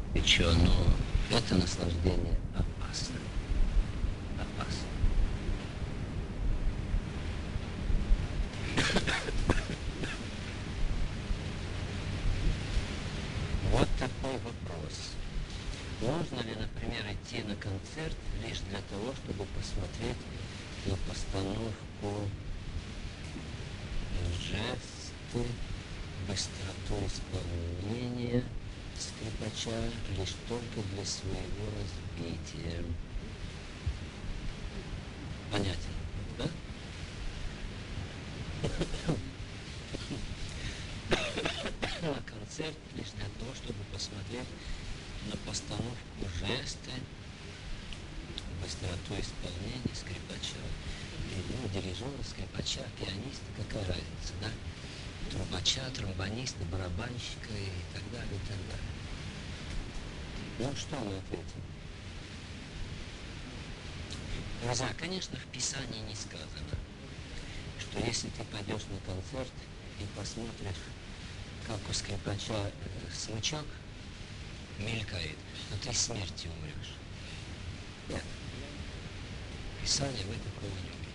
И чё, но это наслаждение опасно. Опасно. Вот такой вопрос. Можно ли, например, идти на концерт лишь для того, чтобы посмотреть на постановку, жесты, быстроту исполнения скрипача лишь только для своего развития? Понятен, да? На концерт лишь для того, чтобы посмотреть на постановку жесты, быстроту исполнения скрипача. Ну, дирижера, скрипача, пианиста, какая разница, да? Трубача, тромбониста, барабанщика и так далее, и так далее. Ну, что мы ответим? Друзья, конечно, в Писании не сказано, что если ты пойдешь на концерт и посмотришь, как у скрипача смычок мелькает, то ты смерти умрешь. Нет. В Писании мы такого не увидим.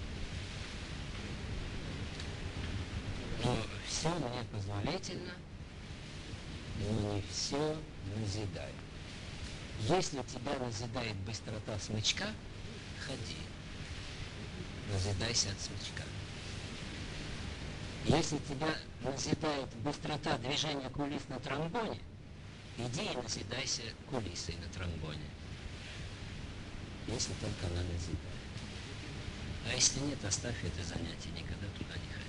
Но все мне позволительно, но не все назидает. Если тебя назидает быстрота смычка, ходи. Назидайся от смычка. Если тебя назидает быстрота движения кулис на тромбоне, иди и назидайся кулисой на тромбоне. Если только она назидает. А если нет, оставь это занятие, никогда туда не ходи.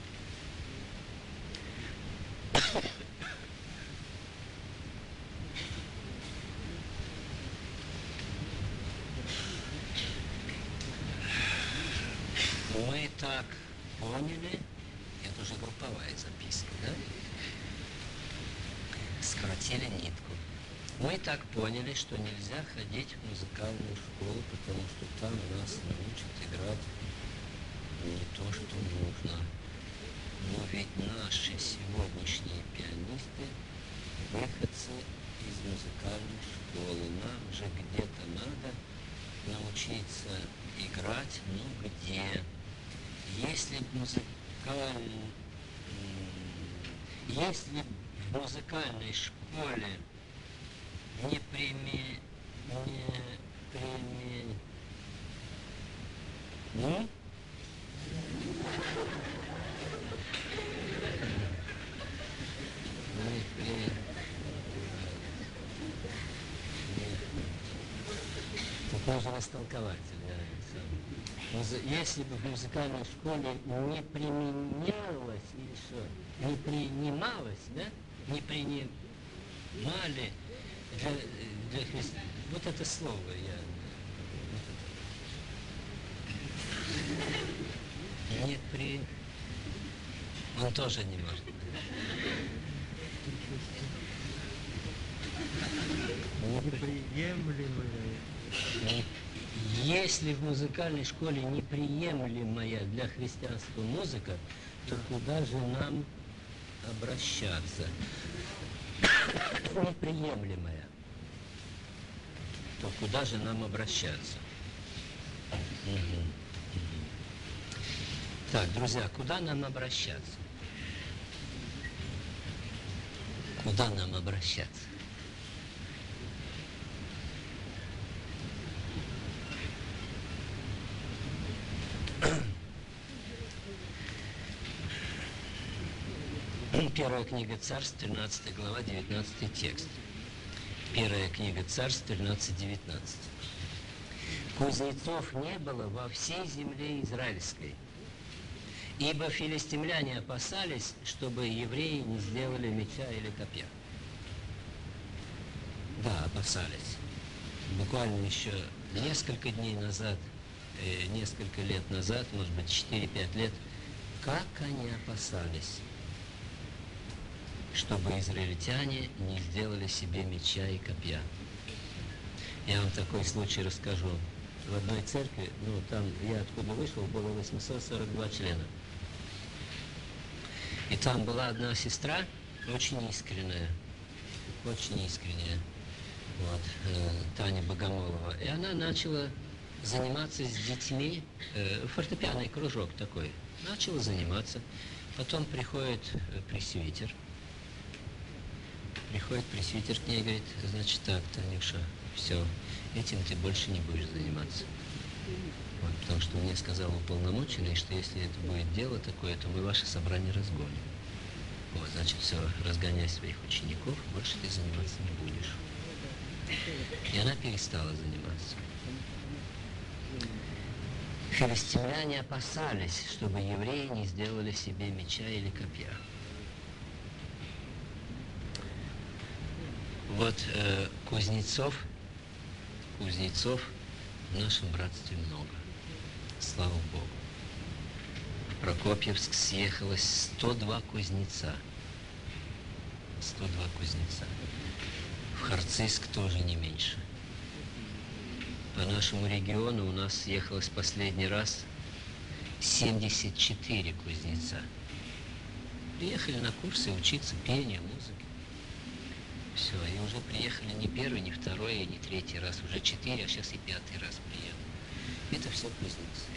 Мы так поняли, это уже групповая записка, да? Скоротили нитку. Мы так поняли, что нельзя ходить в музыкальную школу, потому что там нас научат играть не то, что нужно. Но ведь наши сегодняшние пианисты выходцы из музыкальной школы. Нам же где-то надо научиться играть, ну где? Если в музыкальной школе ну? Тут можно растолковать. Если бы в музыкальной школе не применялось, или что, не принималось, да? Не принимали для Христа. Вот это слово я... Не при... Он тоже не может. Неприемлемое. Если в музыкальной школе неприемлемая для христианства музыка, то куда же нам обращаться? Неприемлемая. То куда же нам обращаться? Так, друзья, куда нам обращаться? Куда нам обращаться? Первая книга Царств, 13 глава, 19 текст. Первая книга Царств, 13-19. Кузнецов не было во всей земле израильской, ибо филистимляне опасались, чтобы евреи не сделали меча или копья. Да, опасались. Буквально еще несколько дней назад, несколько лет назад, может быть, 4-5 лет, как они опасались, чтобы израильтяне не сделали себе меча и копья. Я вам такой случай расскажу. В одной церкви, ну там я откуда вышел, было 842 члена. И там была одна сестра, очень искренняя. вот, Таня Богомолова. И она начала заниматься с детьми, фортепианный кружок такой. Начала заниматься. Потом приходит пресвитер. Приходит пресвитер к ней и говорит: значит так, Танюша, все, этим ты больше не будешь заниматься. Вот, потому что мне сказал уполномоченный, что если это будет дело такое, то мы ваше собрание разгоним. Вот, значит, все, разгоняй своих учеников, больше ты заниматься не будешь. И она перестала заниматься. Филистимляне опасались, чтобы евреи не сделали себе меча или копья. Вот кузнецов в нашем братстве много. Слава Богу. В Прокопьевск съехалось 102 кузнеца. 102 кузнеца. В Харциск тоже не меньше. По нашему региону у нас съехалось последний раз 74 кузнеца. Приехали на курсы учиться пению, музыке. Все, и уже приехали не первый, не второй, и не третий раз, уже 4, а сейчас и 5-й раз приехали. Это все кузнецы.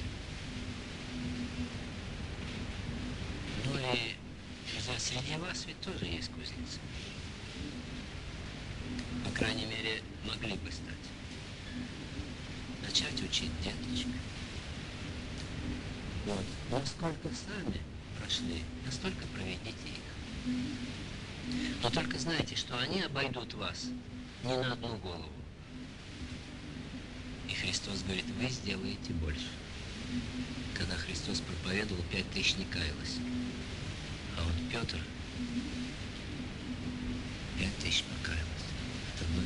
Ну и среди вас ведь тоже есть кузнецы. По крайней мере, могли бы стать. Начать учить деточек. Вот. Насколько сами прошли, настолько проведите их. Но только знайте, что они обойдут вас не на одну голову. И Христос говорит: вы сделаете больше. Когда Христос проповедовал, 5000 не каялось. А вот Петр 5000 покаялось от одной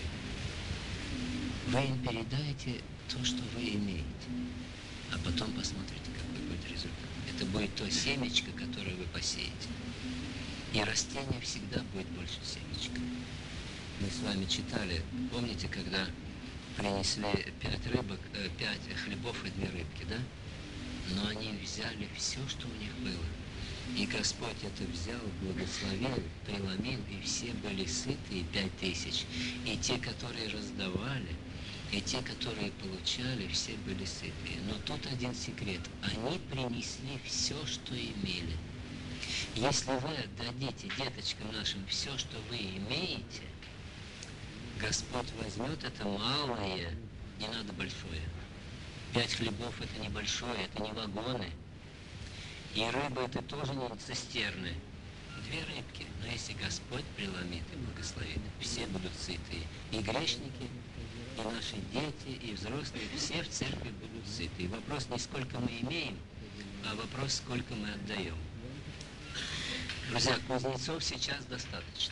проповеди. Вы им передайте то, что вы имеете, а потом посмотрите, какой будет результат. Это будет то семечко, которое вы посеете. И растение всегда будет больше семечка. Мы с вами читали, помните, когда принесли 5 хлебов и 2 рыбки, да? Но они взяли все, что у них было. И Господь это взял, благословил, преломил, и все были сыты, и 5000. И те, которые раздавали, и те, которые получали, все были сыты. Но тут один секрет. Они принесли все, что имели. Если вы отдадите деточкам нашим все, что вы имеете, Господь возьмет это малое, не надо большое. 5 хлебов – это небольшое, это не вагоны. И рыба – это тоже не цистерны. 2 рыбки. Но если Господь преломит и благословит, все будут сытые. И грешники, и наши дети, и взрослые, все в церкви будут сыты. И вопрос не сколько мы имеем, а вопрос, сколько мы отдаем. Друзья, кузнецов сейчас достаточно.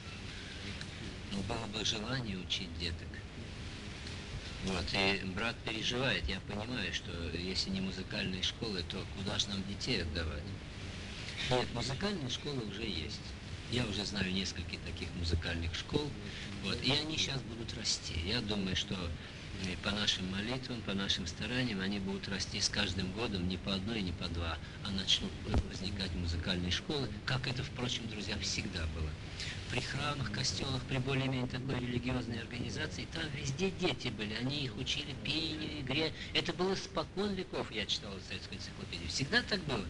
Но было бы желание учить деток. Вот, и брат переживает, я понимаю, что если не музыкальные школы, то куда же нам детей отдавать? Нет, музыкальные школы уже есть. Я уже знаю несколько таких музыкальных школ, вот, и они сейчас будут расти. Я думаю, что по нашим молитвам, по нашим стараниям они будут расти с каждым годом не по одной, не по 2, а начнут возникать музыкальные школы, как это, впрочем, друзья, всегда было. При храмах, костелах, при более-менее такой религиозной организации, там везде дети были, они их учили пению, игре. Это было спокон веков, я читал в советской энциклопедии. Всегда так было.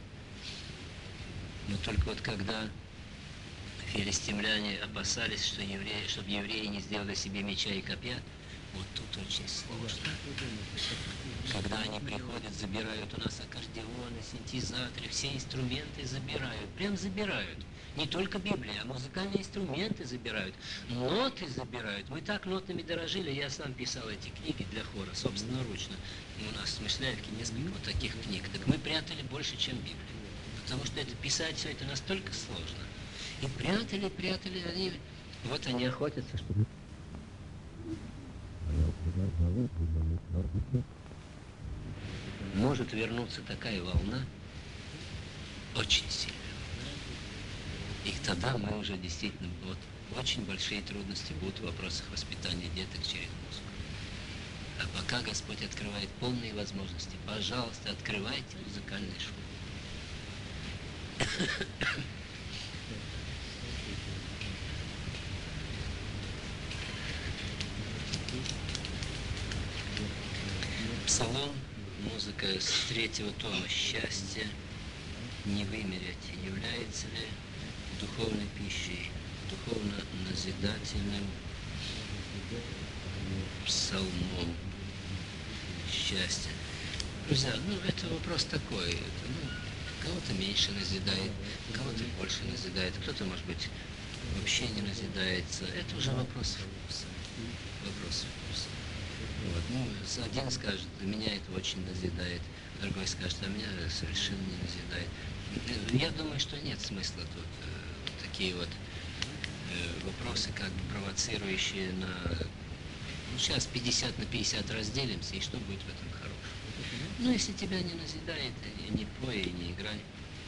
Но только вот когда филистимляне опасались, что чтобы евреи не сделали себе меча и копья, вот тут очень сложно. Когда они приходят, забирают у нас аккордеоны, синтезаторы, все инструменты забирают. Прям забирают. Не только Библия, а музыкальные инструменты забирают. Ноты забирают. Мы так нотами дорожили. Я сам писал эти книги для хора, собственноручно. У нас в Смышляевке несколько вот таких книг. Так мы прятали больше, чем Библию. Потому что это писать все это настолько сложно. И прятали, они... Вот они охотятся, чтобы... Может вернуться такая волна, очень сильная. И тогда мы уже действительно, вот, очень большие трудности будут в вопросах воспитания деток через музыку. А пока Господь открывает полные возможности, пожалуйста, открывайте музыкальные школы. Псалом, музыка с 3-го тома «Счастье не вымереть» является ли духовной пищей, духовно-назидательным псалмом счастья? Друзья, это вопрос такой. Кого-то меньше назидает, кого-то больше назидает, кто-то, может быть, вообще не назидается. Это уже вопрос вкуса. Вопрос вкуса. Вот. Один скажет, меня это очень назидает, другой скажет, а меня совершенно не назидает. Я думаю, что нет смысла тут такие вот вопросы, как бы провоцирующие на... сейчас 50 на 50 разделимся, и что будет в этом хорошего? Если тебя не назидает, и не пой, и не играй.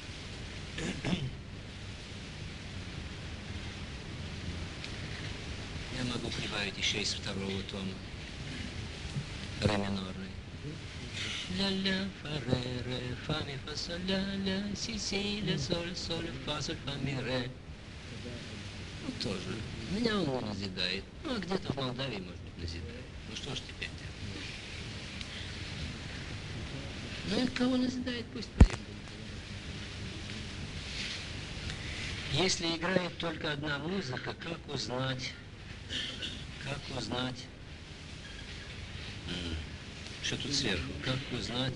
Я могу прибавить еще из 2-го тома. Ре минорный. Ля-ля, фа-ре, ре, фа, ми, фа, соль, ля-ля, си-си, ля, соль, соль, фа, соль, фа, ми, ре. Тоже. Меня он не назидает. А где-то в Молдавии, может быть, назидает. Что ж теперь делать? И кого назидает, пусть поет. Если играет только одна музыка, как узнать, что тут сверху, как узнать,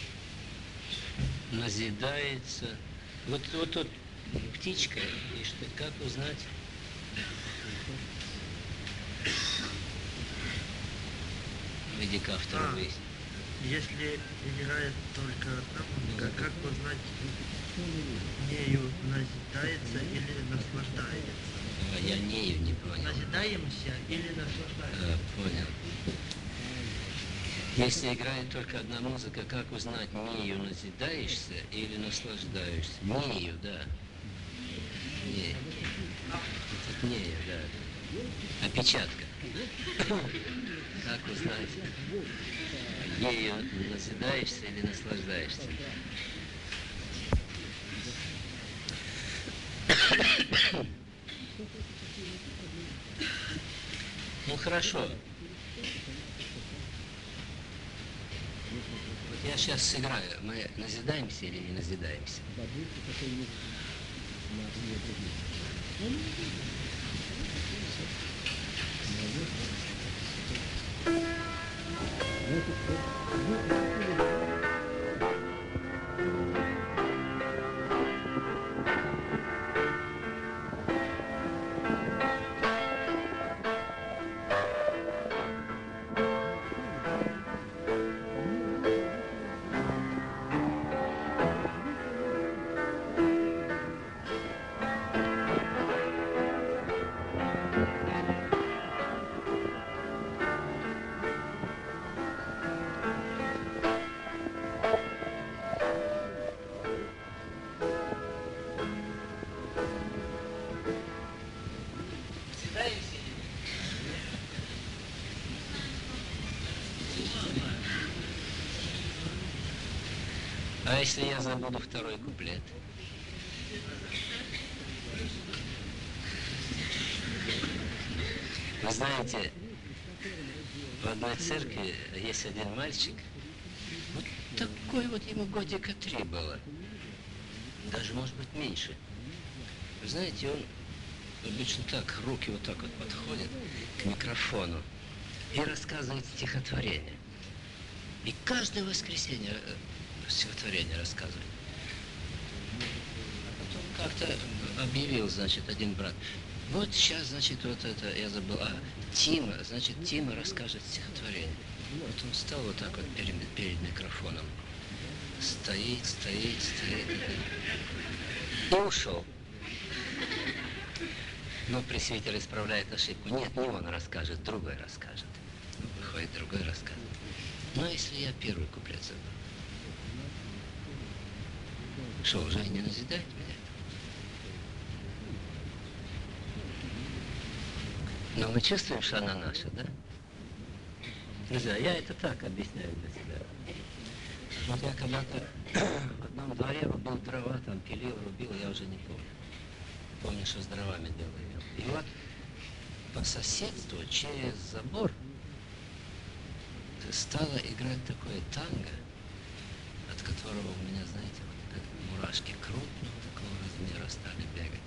назидается, вот тут птичка, и что, как узнать, иди к автору выяснить. Если играет только одна музыка, как узнать, нею назидается или наслаждается? Я нею не понял. Назидаемся или наслаждаемся? Понял. Если играет только одна музыка, как узнать, нею назидаешься или наслаждаешься? Нею, да. Нею. Это нею, да. Опечатка. Как узнать, ею назидаешься или наслаждаешься? Хорошо. Вот я сейчас сыграю. Мы назидаемся или не назидаемся? А если я забуду второй куплет? Вы знаете, в одной церкви есть один мальчик, вот такой вот ему годика 3 было, даже, может быть, меньше. Вы знаете, он обычно так, руки вот так вот подходит к микрофону и рассказывает стихотворение. И каждое воскресенье стихотворение рассказывает. Потом как-то объявил, значит, один брат. Вот сейчас, значит, вот это, я забыл, Тима, значит, Тима расскажет стихотворение. Вот он встал вот так вот перед микрофоном. Стоит. И ушел. Но пресвитер исправляет ошибку. Нет, не он расскажет, другой расскажет. Выходит, другой расскажет. Но если я первый куплет забыл, что, уже не назидает меня? Но мы чувствуем, что она наша, да? Друзья, я это так объясняю для себя. Вот я когда-то в одном дворе рубил дрова, там пилил, рубил, я уже не помню. Помню, что с дровами делаю. И вот по соседству через забор стало играть такое танго, от которого у меня, знаете, вот как мурашки крупного такого размера стали бегать.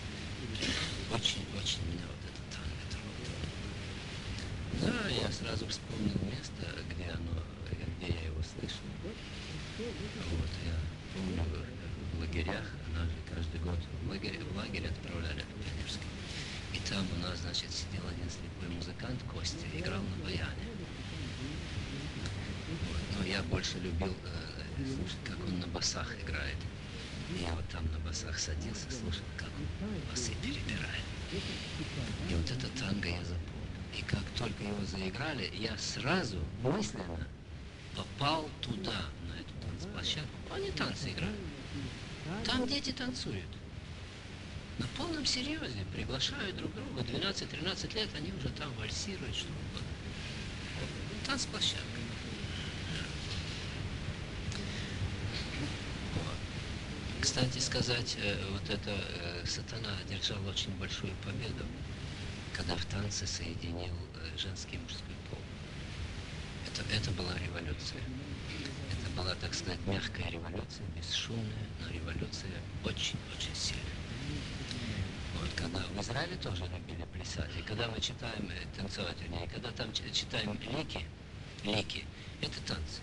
Очень меня вот это танго трогало. Да, я сразу вспомнил место, где я его слышал. Вот, я помню, в лагерях, нас же каждый год в лагерь отправляли в Пионерский. И там у нас, значит, сидел один слепой музыкант, Костя, играл на баяне. Вот. Но я больше любил слушать, как он на басах играет. И я вот там на басах садился, слушал, как он басы перебирает. И вот это танго я запомнил. И как только его заиграли, я сразу мысленно попал туда, на эту танцплощадку. Они танцы играют. Там дети танцуют. На полном серьезе приглашают друг друга. 12-13 лет они уже там вальсируют, что угодно. Танцплощадка. Кстати сказать, вот это сатана одержал очень большую победу, когда в танце соединил женский и мужской пол. Это была революция. Это была, так сказать, мягкая революция, бесшумная, но революция очень-очень сильная. Вот, когда в Израиле тоже любили плясать, и когда мы читаем, танцевать, вернее, когда там читаем лики, это танцы.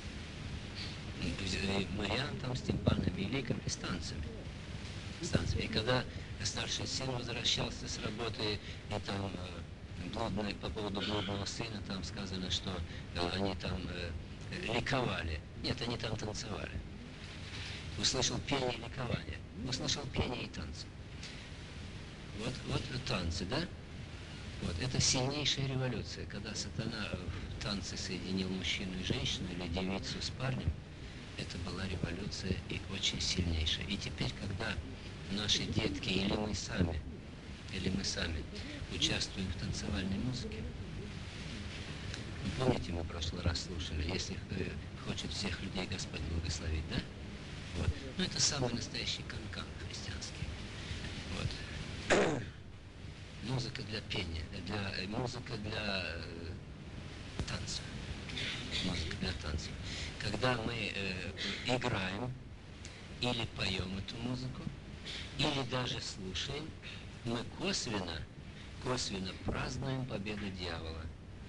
И Мариан там с тимпанами и ликами, с танцами. И когда старший сын возвращался с работы, и там по поводу блудного сына, там сказано, что они там ликовали. Нет, они там танцевали. Услышал пение и ликование. Услышал пение и танцы. Вот танцы, да? Вот, это сильнейшая революция, когда сатана в танце соединил мужчину и женщину, или девицу с парнем. Это была революция и очень сильнейшая. И теперь, когда наши детки или мы сами участвуем в танцевальной музыке, вы помните, мы в прошлый раз слушали, если хочет всех людей Господь благословить, да? Вот. Ну, это самый настоящий канкан христианский. Вот. Музыка для пения, музыка для танца. Музыка для танца. Когда мы играем или поем эту музыку, или даже слушаем, мы косвенно празднуем победу дьявола,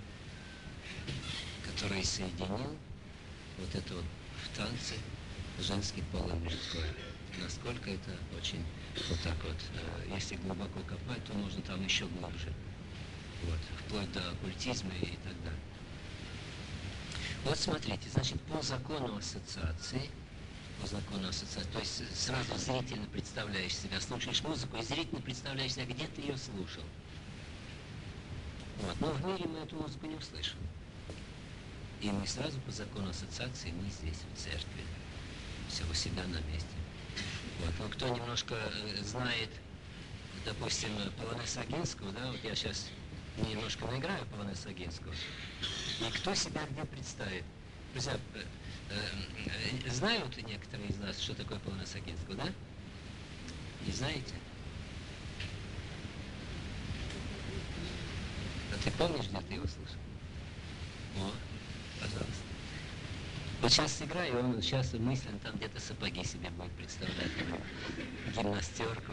который соединил вот это вот в танце женский пол и мужской. Насколько это очень вот так вот, если глубоко копать, то можно там еще глубже. Вот, вплоть до оккультизма и так далее. Вот смотрите, значит, по закону ассоциации, то есть сразу зрительно представляешь себя, слушаешь музыку и зрительно представляешь себя, где ты ее слушал. Вот. Но в мире мы эту музыку не услышим. И мы сразу по закону ассоциации, мы здесь, в церкви, все у себя на месте. Вот. Но кто немножко знает, допустим, Полонеса Огинского, да, вот я сейчас немножко наиграю Полонеса Огинского, и кто себя где представит? Друзья, знают некоторые из нас, что такое Полонеса Огинского, да? Не знаете? А ты помнишь, где ты его слышал? О, пожалуйста. Вот сейчас сыграю, и он сейчас мысленно там где-то сапоги себе будет представлять, гимнастерку.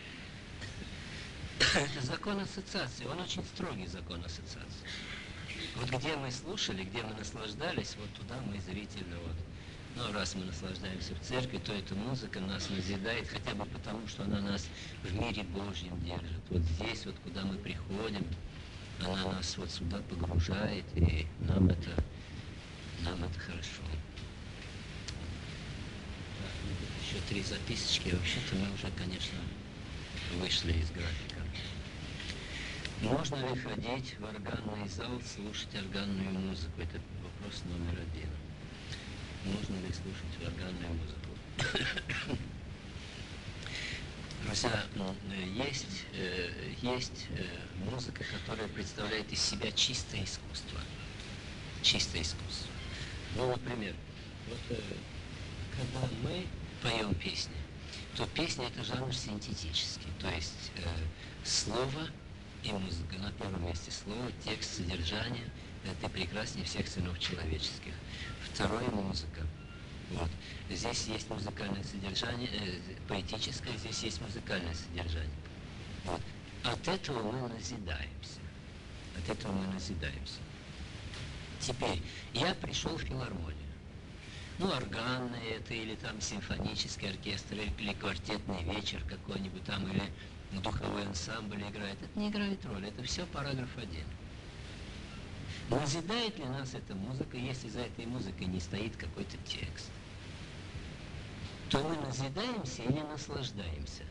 Это закон ассоциации, он очень строгий закон ассоциации. Вот где мы слушали, где мы наслаждались, вот туда мы зрительно вот. Ну, раз мы наслаждаемся в церкви, то эта музыка нас назидает, хотя бы потому, что она нас в мире Божьем держит. Вот здесь, вот куда мы приходим, она нас вот сюда погружает, и нам это хорошо. Так, ну, тут еще 3 записочки. Вообще-то мы уже, конечно, вышли из графика. Можно ли ходить в органный зал, слушать органную музыку? Это вопрос номер 1. Можно ли слушать органную музыку? Друзья, есть музыка, которая представляет из себя чистое искусство. Чистое искусство. Ну, например, вот когда мы поем песни, то песня это жанр синтетический, то есть слово и музыка. На первом месте слово, текст, содержание, ты прекраснее всех сынов человеческих. Второе — музыка. Вот. Здесь есть музыкальное содержание, поэтическое, здесь есть музыкальное содержание. Вот. От этого мы назидаемся. От этого мы назидаемся. Теперь, я пришел в филармонию. Ну, органный это, или там симфонический оркестр, или квартетный вечер какой-нибудь там, или духовой ансамбль играет. Это не играет роли, это все параграф 1. Назидает ли нас эта музыка, если за этой музыкой не стоит какой-то текст? То мы назидаемся или наслаждаемся?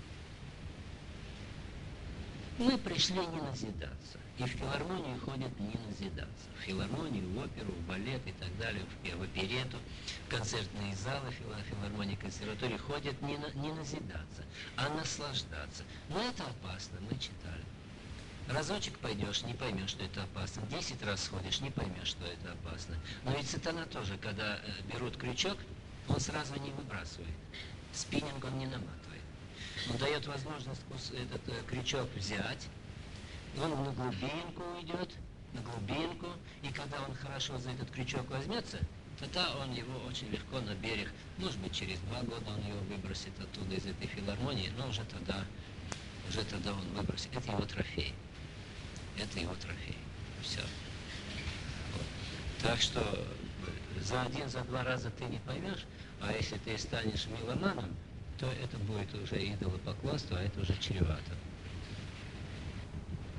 Мы пришли не назидаться. И в филармонию ходят не назидаться. В филармонию, в оперу, в балет и так далее, в оперету, в концертные залы, филармонии, консерватории ходят не назидаться, а наслаждаться. Но это опасно, мы читали. Разочек пойдешь, не поймешь, что это опасно. 10 раз сходишь, не поймешь, что это опасно. Но ведь сатана тоже, когда берут крючок, он сразу не выбрасывает. Спиннинг он не наматывает. Он дает возможность этот крючок взять, он на глубинку уйдет, на глубинку, и когда он хорошо за этот крючок возьмется, тогда он его очень легко на берег, может быть, через 2 года он его выбросит оттуда, из этой филармонии, но уже тогда он выбросит. Это его трофей. Это его трофей. Все. Вот. Так что за 1, за 2 раза ты не поймешь, а если ты станешь меломаном, то это будет уже идолопоклонство, а это уже чревато.